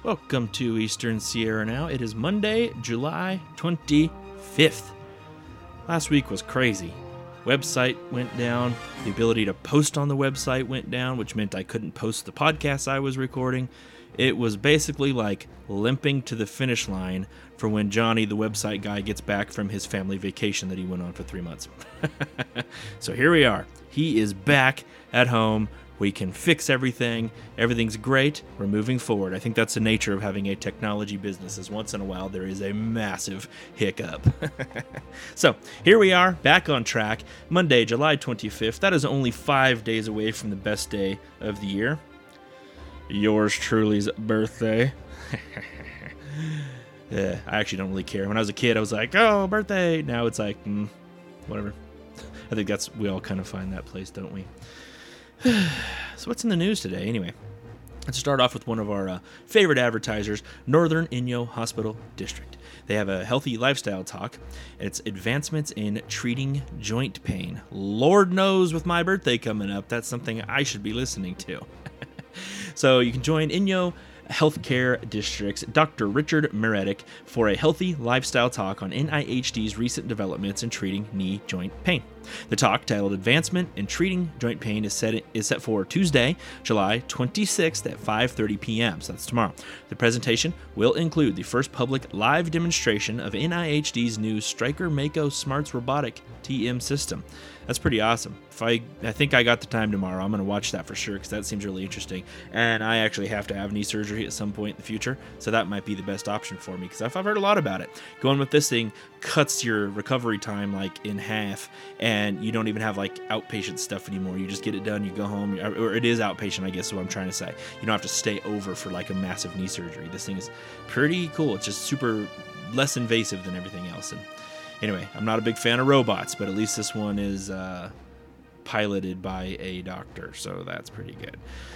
Welcome to Eastern Sierra Now. It is Monday, July 25th. Last week was crazy. Website went down. The ability to post on the website went down, which meant I couldn't post the podcast I was recording. It was basically like limping to the finish line for when Johnny, the website guy, gets back from his family vacation that he went on for 3 months. So here we are. He is back at home. We can fix everything. Everything's great. We're moving forward. I think that's the nature of having a technology business, is once in a while there is a massive hiccup. So here we are, back on track. Monday, July 25th. That is only 5 days away from the best day of the year. Yours truly's birthday. Yeah, I actually don't really care. When I was a kid, I was like, oh, birthday. Now it's like, whatever. I think we all kind of find that place, don't we? So what's in the news today, anyway? Let's start off with one of our favorite advertisers, Northern Inyo Hospital District. They have a healthy lifestyle talk. It's advancements in treating joint pain. Lord knows, with my birthday coming up, that's something I should be listening to. So you can join Inyo Healthcare District's Dr. Richard Meredek for a healthy lifestyle talk on NIHD's recent developments in treating knee joint pain. The talk, titled Advancement in Treating Joint Pain, is set for Tuesday, July 26th at 5:30 p.m., so that's tomorrow. The presentation will include the first public live demonstration of NIHD's new Stryker Mako Smarts Robotic TM system. That's pretty awesome. I think I got the time tomorrow. I'm going to watch that for sure because that seems really interesting. And I actually have to have knee surgery at some point in the future, so that might be the best option for me because I've heard a lot about it. Going with this thing cuts your recovery time like in half, and you don't even have like outpatient stuff anymore. You just get it done, you go home, or it is outpatient, I guess is what I'm trying to say. You don't have to stay over for like a massive knee surgery. This thing is pretty cool. It's just super less invasive than everything else. And anyway, I'm not a big fan of robots, but at least this one is piloted by a doctor, so that's pretty good.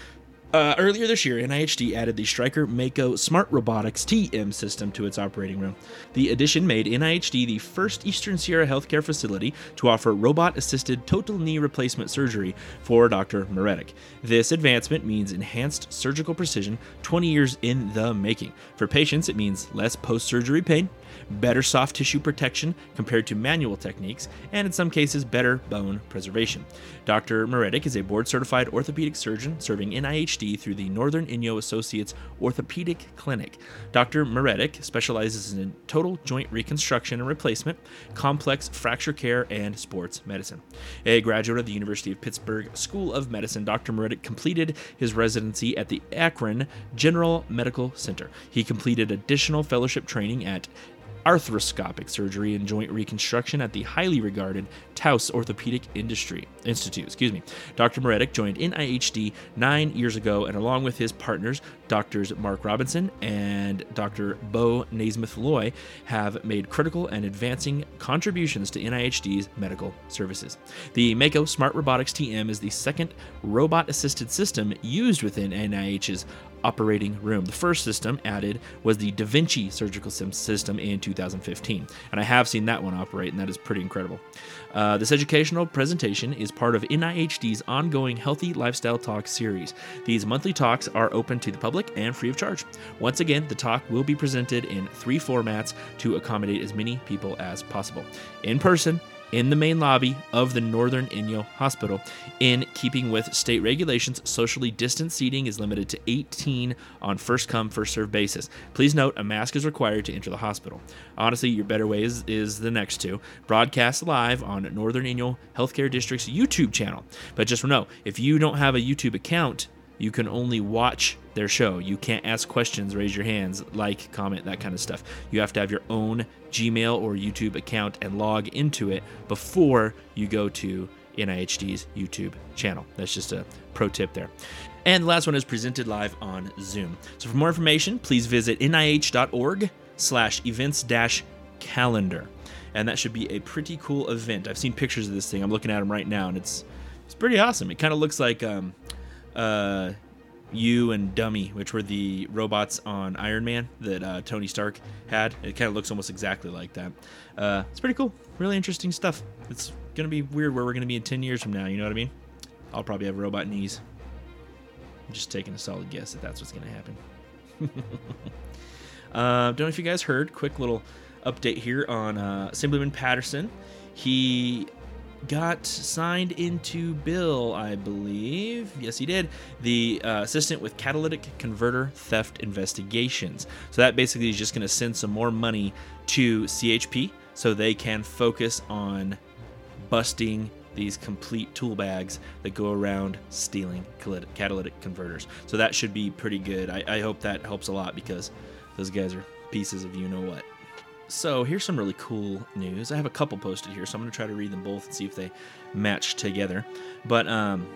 Earlier this year, NIHD added the Stryker Mako Smart Robotics TM system to its operating room. The addition made NIHD the first Eastern Sierra healthcare facility to offer robot-assisted total knee replacement surgery for Dr. Meredek. This advancement means enhanced surgical precision 20 years in the making. For patients, it means less post-surgery pain, better soft tissue protection compared to manual techniques, and in some cases, better bone preservation. Dr. Meredek is a board-certified orthopedic surgeon serving NIHD through the Northern Inyo Associates Orthopedic Clinic. Dr. Meredek specializes in total joint reconstruction and replacement, complex fracture care, and sports medicine. A graduate of the University of Pittsburgh School of Medicine, Dr. Meredek completed his residency at the Akron General Medical Center. He completed additional fellowship training at arthroscopic surgery and joint reconstruction at the highly regarded Taos Orthopedic Institute. Dr. Meredek joined NIHD 9 years ago, and along with his partners, Drs. Mark Robinson and Dr. Bo Naismith-Loy, have made critical and advancing contributions to NIHD's medical services. The Mako Smart Robotics TM is the second robot-assisted system used within NIH's operating room. The first system added was the Da Vinci surgical system in 2015, and I have seen that one operate, and that is pretty incredible. This educational presentation is part of NIHD's ongoing Healthy Lifestyle Talk series. These monthly talks are open to the public and free of charge. Once again, the talk will be presented in 3 formats to accommodate as many people as possible. In person, in the main lobby of the Northern Inyo Hospital. In keeping with state regulations, socially distant seating is limited to 18 on first-come, first-served basis. Please note, a mask is required to enter the hospital. Honestly, your better way is the next two. Broadcast live on Northern Inyo Healthcare District's YouTube channel. But just know, if you don't have a YouTube account, you can only watch their show. You can't ask questions, raise your hands, like, comment, that kind of stuff. You have to have your own Gmail or YouTube account and log into it before you go to NIHD's YouTube channel. That's just a pro tip there. And the last one is presented live on Zoom. So for more information, please visit nih.org/events-calendar. And that should be a pretty cool event. I've seen pictures of this thing. I'm looking at them right now, and it's pretty awesome. It kind of looks like You and Dummy, which were the robots on Iron Man that Tony Stark had. It kind of looks almost exactly like that. It's pretty cool. Really interesting stuff. It's going to be weird where we're going to be in 10 years from now, you know what I mean? I'll probably have robot knees. I'm just taking a solid guess that that's what's going to happen. Don't know if you guys heard. Quick little update here on Assemblyman Patterson. He got signed into Bill, I believe. Yes, he did. The assistant with catalytic converter theft investigations. So that basically is just going to send some more money to CHP so they can focus on busting these complete tool bags that go around stealing catalytic converters. So that should be pretty good. I hope that helps a lot because those guys are pieces of you-know-what. So here's some really cool news. I have a couple posted here, so I'm going to try to read them both and see if they match together. But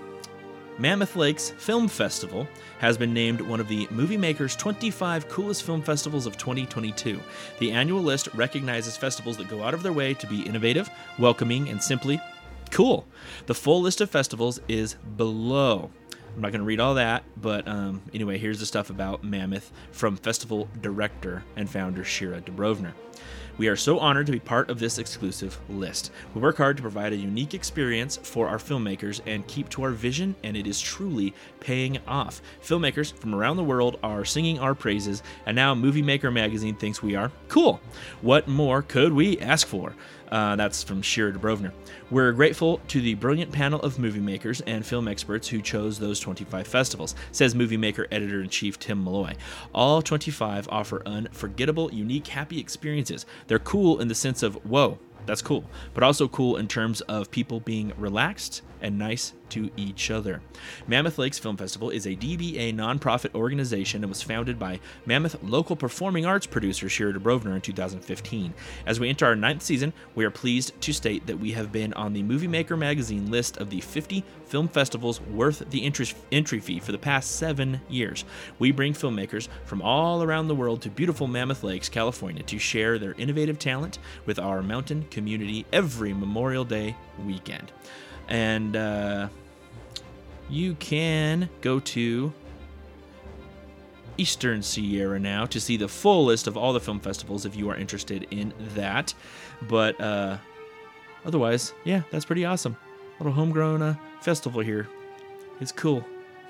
Mammoth Lakes Film Festival has been named one of the Movie Maker's 25 coolest film festivals of 2022. The annual list recognizes festivals that go out of their way to be innovative, welcoming, and simply cool. The full list of festivals is below. I'm not going to read all that, but anyway, here's the stuff about Mammoth from festival director and founder Shira Dubrovner. We are so honored to be part of this exclusive list. We work hard to provide a unique experience for our filmmakers and keep to our vision, and it is truly paying off. Filmmakers from around the world are singing our praises, and now Movie Maker magazine thinks we are cool. What more could we ask for? That's from Shira Dubrovner. We're grateful to the brilliant panel of movie makers and film experts who chose those 25 festivals, says Movie Maker Editor-in-Chief Tim Malloy. All 25 offer unforgettable, unique, happy experiences. They're cool in the sense of, whoa, that's cool, but also cool in terms of people being relaxed and nice to each other. Mammoth Lakes Film Festival is a DBA nonprofit organization and was founded by Mammoth local performing arts producer Shira Dubrovner in 2015. As we enter our 9th season, we are pleased to state that we have been on the Movie Maker magazine list of the 50 film festivals worth the entry fee for the past 7 years. We bring filmmakers from all around the world to beautiful Mammoth Lakes, California to share their innovative talent with our mountain community every Memorial Day weekend. And you can go to Eastern Sierra now to see the full list of all the film festivals if you are interested in that. But otherwise, yeah, that's pretty awesome. A little homegrown festival here. It's cool.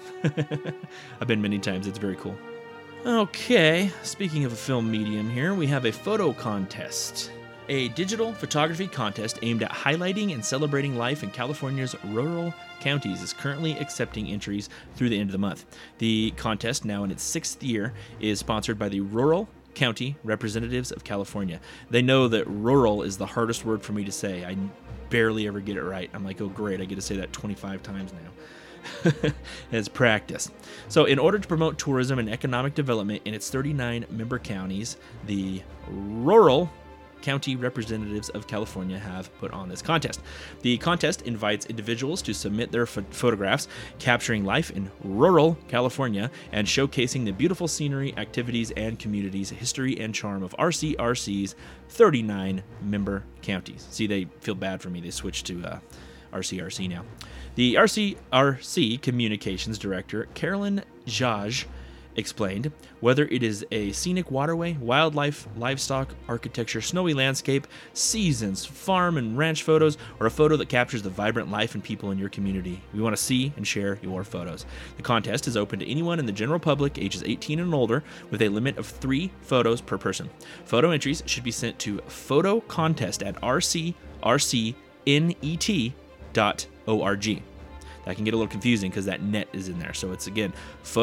I've been many times. It's very cool. Okay, speaking of a film medium here, we have a photo contest. A digital photography contest aimed at highlighting and celebrating life in California's rural counties is currently accepting entries through the end of the month. The contest, now in its 6th year, is sponsored by the Rural County Representatives of California. They know that rural is the hardest word for me to say. I barely ever get it right. I'm like, oh great, I get to say that 25 times now. As practice. So in order to promote tourism and economic development in its 39 member counties, the Rural County Representatives of California have put on this contest. The contest invites individuals to submit their photographs capturing life in rural California and showcasing the beautiful scenery, activities, and communities, history, and charm of RCRC's 39 member counties. See, they feel bad for me. They switched to RCRC now. The RCRC Communications Director, Carolyn Jaj, explained, whether it is a scenic waterway, wildlife, livestock, architecture, snowy landscape, seasons, farm and ranch photos, or a photo that captures the vibrant life and people in your community, we want to see and share your photos. The contest is open to anyone in the general public ages 18 and older with a limit of 3 photos per person. Photo entries should be sent to photocontest@rcrcnet.org. That can get a little confusing because that net is in there. So it's, again,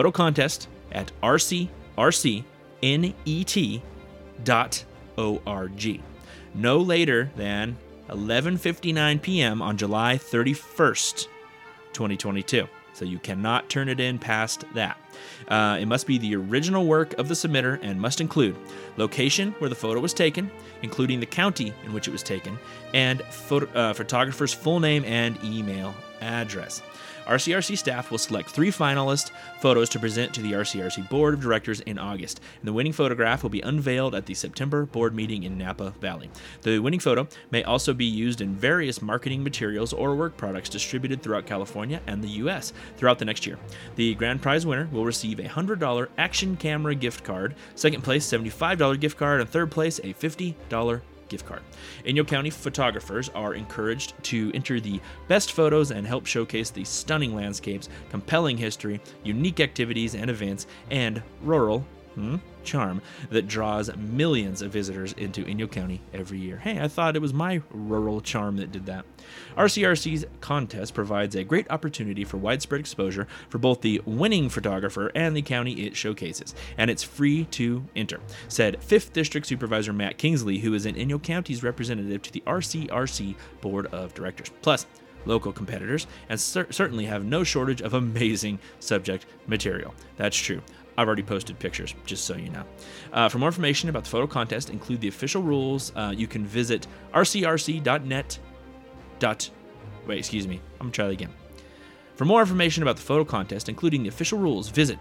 photocontest@rcrcnet.org. No later than 11:59 p.m. on July 31st, 2022. So you cannot turn it in past that. It must be the original work of the submitter and must include location where the photo was taken, including the county in which it was taken, and photographer's full name and email address. RCRC staff will select 3 finalist photos to present to the RCRC Board of Directors in August, and the winning photograph will be unveiled at the September board meeting in Napa Valley. The winning photo may also be used in various marketing materials or work products distributed throughout California and the U.S. throughout the next year. The grand prize winner will receive a $100 Action Camera gift card, second place $75 gift card, and third place a $50 gift card. Inyo County photographers are encouraged to enter the best photos and help showcase the stunning landscapes, compelling history, unique activities and events, and rural charm that draws millions of visitors into Inyo County every year. Hey, I thought it was my rural charm that did that. RCRC's contest provides a great opportunity for widespread exposure for both the winning photographer and the county it showcases, and it's free to enter, said 5th District Supervisor Matt Kingsley, who is an Inyo County's representative to the RCRC Board of Directors. Plus, local competitors and certainly have no shortage of amazing subject material. That's true. I've already posted pictures, just so you know. For more information about the photo contest, include the official rules, you can visit rcrc.net. Wait, excuse me. I'm going to try that again. For more information about the photo contest, including the official rules, visit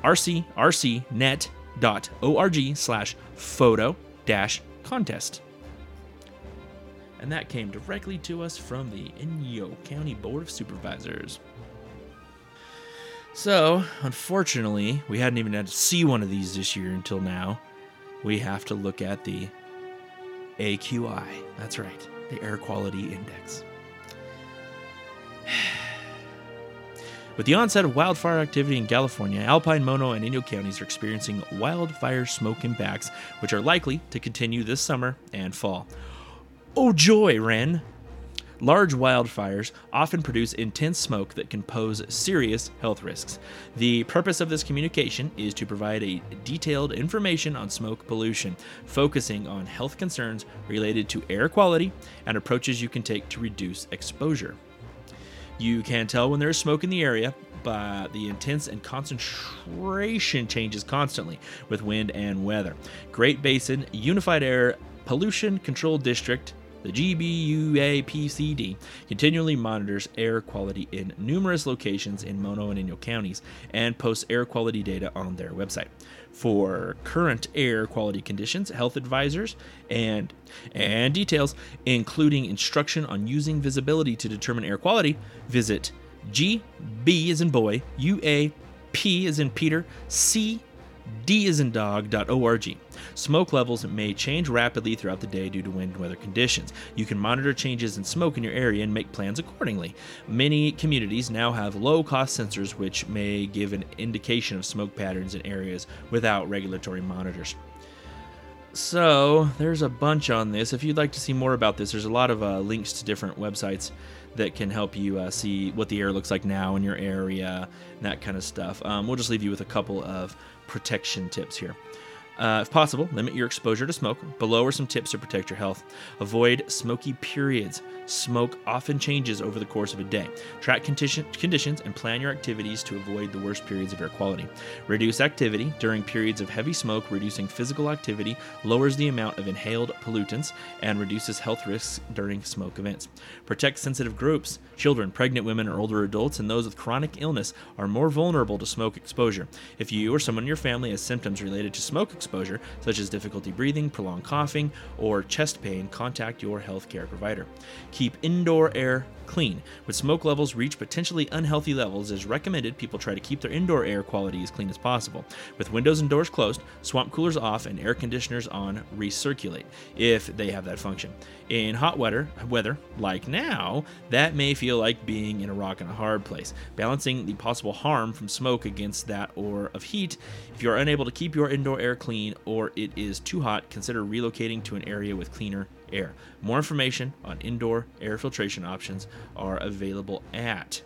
rcrcnet.org/photo-contest. And that came directly to us from the Inyo County Board of Supervisors. So, unfortunately, we hadn't even had to see one of these this year until now. We have to look at the AQI. That's right, the Air Quality Index. With the onset of wildfire activity in California, Alpine, Mono, and Inyo counties are experiencing wildfire smoke impacts, which are likely to continue this summer and fall. Oh joy, Ren! Large wildfires often produce intense smoke that can pose serious health risks. The purpose of this communication is to provide a detailed information on smoke pollution, focusing on health concerns related to air quality and approaches you can take to reduce exposure. You can tell when there is smoke in the area, but the intense and concentration changes constantly with wind and weather. Great Basin Unified Air Pollution Control District, the GBUAPCD, continually monitors air quality in numerous locations in Mono and Inyo counties and posts air quality data on their website. For current air quality conditions, health advisors, and details, including instruction on using visibility to determine air quality, visit GB as in boy, UAP as in Peter, CD as in dog.org. Smoke levels may change rapidly throughout the day due to wind and weather conditions. You can monitor changes in smoke in your area and make plans accordingly. Many communities now have low-cost sensors which may give an indication of smoke patterns in areas without regulatory monitors. So, there's a bunch on this. If you'd like to see more about this, there's a lot of links to different websites that can help you see what the air looks like now in your area, and that kind of stuff. We'll just leave you with a couple of protection tips here. If possible, limit your exposure to smoke. Below are some tips to protect your health. Avoid smoky periods. Smoke often changes over the course of a day. Track conditions and plan your activities to avoid the worst periods of air quality. Reduce activity during periods of heavy smoke. Reducing physical activity lowers the amount of inhaled pollutants and reduces health risks during smoke events. Protect sensitive groups. Children, pregnant women, or older adults, and those with chronic illness are more vulnerable to smoke exposure. If you or someone in your family has symptoms related to smoke exposure, such as difficulty breathing, prolonged coughing, or chest pain, contact your healthcare provider. Keep indoor air clean. When smoke levels reach potentially unhealthy levels, it is recommended people try to keep their indoor air quality as clean as possible. With windows and doors closed, swamp coolers off, and air conditioners on, recirculate, if they have that function. In hot weather, like now, that may feel like being in a rock and a hard place. Balancing the possible harm from smoke against that or of heat. If you are unable to keep your indoor air clean or it is too hot, consider relocating to an area with cleaner air. More information on indoor air filtration options are available at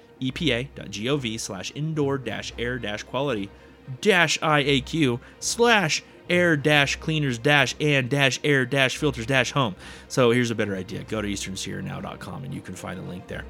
epa.gov/indoor-air-quality-i-cleaners-and-air-filters-home. So here's a better idea. Go to easternsierranow.com and you can find a link there.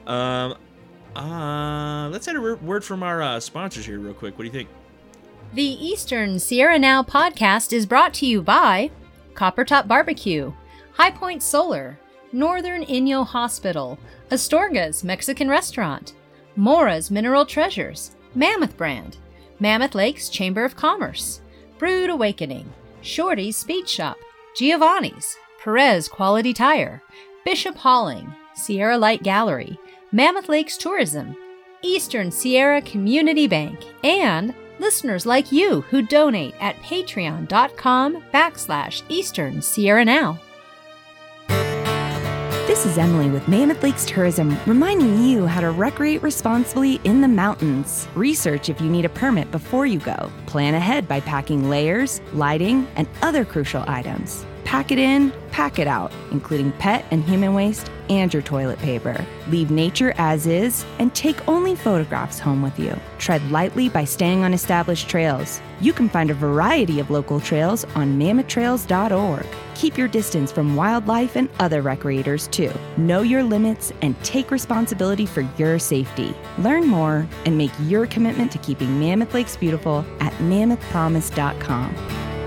Let's add a word from our sponsors here real quick. What do you think? The Eastern Sierra Now podcast is brought to you by Coppertop Barbecue, High Point Solar, Northern Inyo Hospital, Astorga's Mexican Restaurant, Mora's Mineral Treasures, Mammoth Brand, Mammoth Lakes Chamber of Commerce, Brood Awakening, Shorty's Speed Shop, Giovanni's, Perez Quality Tire, Bishop Halling, Sierra Light Gallery, Mammoth Lakes Tourism, Eastern Sierra Community Bank, and listeners like you who donate at patreon.com/Eastern Sierra Now. This is Emily with Mammoth Lakes Tourism, reminding you how to recreate responsibly in the mountains. Research if you need a permit before you go. Plan ahead by packing layers, lighting, and other crucial items. Pack it in, pack it out, including pet and human waste and your toilet paper. Leave nature as is and take only photographs home with you. Tread lightly by staying on established trails. You can find a variety of local trails on mammothtrails.org. Keep your distance from wildlife and other recreators too. Know your limits and take responsibility for your safety. Learn more and make your commitment to keeping Mammoth Lakes beautiful at mammothpromise.com.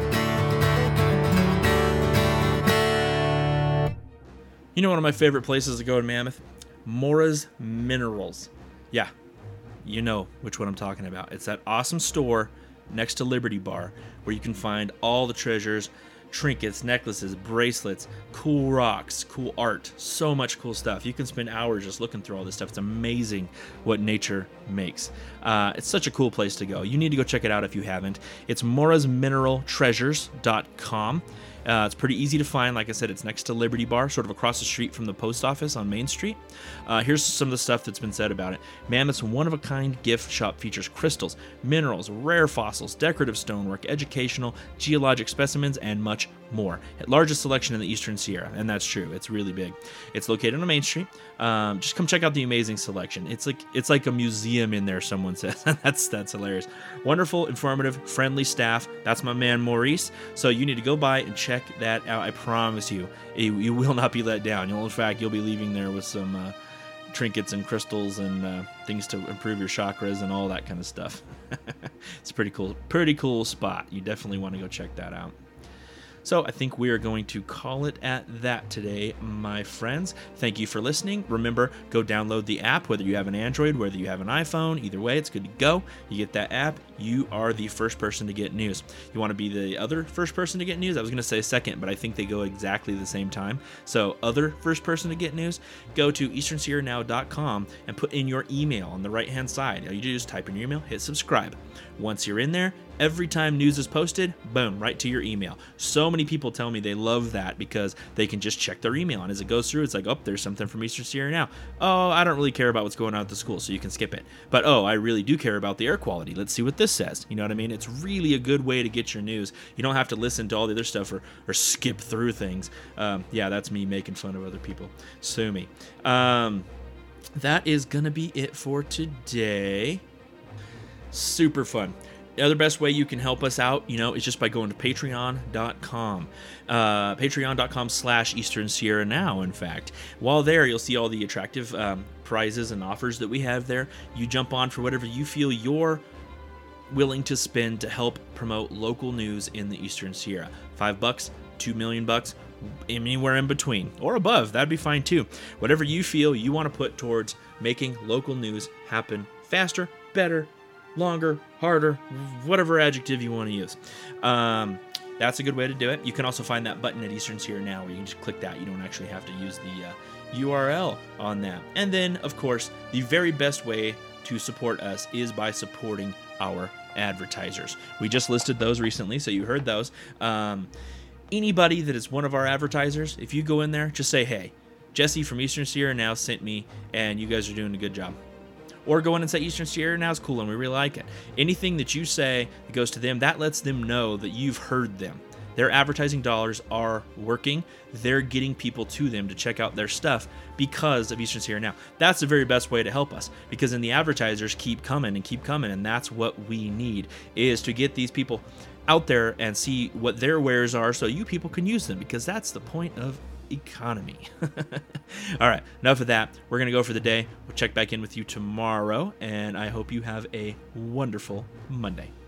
You know one of my favorite places to go in Mammoth? Mora's Minerals. Yeah, you know which one I'm talking about. It's that awesome store next to Liberty Bar where you can find all the treasures, trinkets, necklaces, bracelets, cool rocks, cool art, so much cool stuff. You can spend hours just looking through all this stuff. It's amazing what nature makes. It's such a cool place to go. You need to go check it out if you haven't. It's morasmineraltreasures.com. It's pretty easy to find. Like I said, it's next to Liberty Bar, sort of across the street from the post office on Main Street. Here's some of the stuff that's been said about it. Mammoth's one-of-a-kind gift shop features crystals, minerals, rare fossils, decorative stonework, educational, geologic specimens, and much more. Largest selection in the Eastern Sierra, and that's true. It's really big. It's located on Main Street. Just come check out the amazing selection. It's like a museum in there, someone says. That's hilarious. Wonderful, informative, friendly staff. That's my man Maurice. So you need to go by and check that out. I promise you, you will not be let down. In fact, you'll be leaving there with some trinkets and crystals and things to improve your chakras and all that kind of stuff. It's a pretty cool spot. You definitely want to go check that out. So I think we are going to call it at that today, my friends. Thank you for listening. Remember, go download the app, whether you have an Android, whether you have an iPhone. Either way, it's good to go. You get that app, you are the first person to get news. You want to be the other first person to get news? I was going to say second, but I think they go exactly the same time. So other first person to get news, go to easternsierranow.com and put in your email on the right-hand side. All you do is type in your email, hit subscribe. Once you're in there, every time news is posted, boom, right to your email. So many people tell me they love that because they can just check their email, and as it goes through, it's like, oh, there's something from Eastern Sierra Now. Oh, I don't really care about what's going on at the school, so you can skip it. But, oh, I really do care about the air quality. Let's see what this says. You know what I mean? It's really a good way to get your news. You don't have to listen to all the other stuff or skip through things. Yeah, that's me making fun of other people. Sue me. That is going to be it for today. Super fun. The other best way you can help us out, is just by going to patreon.com. Patreon.com/Eastern Sierra Now, in fact. While there, you'll see all the attractive prizes and offers that we have there. You jump on for whatever you feel you're willing to spend to help promote local news in the Eastern Sierra. $5, $2 million, anywhere in between, or above, that'd be fine too. Whatever you feel you want to put towards making local news happen faster, better, longer, harder, whatever adjective you want to use. That's a good way to do it. You can also find that button at Eastern Sierra Now where you can just click that. You don't actually have to use the URL on that. And then, of course, the very best way to support us is by supporting our advertisers. We just listed those recently, so you heard those. Anybody that is one of our advertisers, if you go in there, just say, hey, Jesse from Eastern Sierra Now sent me, and you guys are doing a good job. Or go in and say Eastern Sierra Now is cool and we really like it. Anything that you say that goes to them, that lets them know that you've heard them. Their advertising dollars are working. They're getting people to them to check out their stuff because of Eastern Sierra Now. That's the very best way to help us, because then the advertisers keep coming, and that's what we need, is to get these people out there and see what their wares are so you people can use them, because that's the point of economy. All right, enough of that. We're gonna go for the day. We'll check back in with you tomorrow, and I hope you have a wonderful Monday.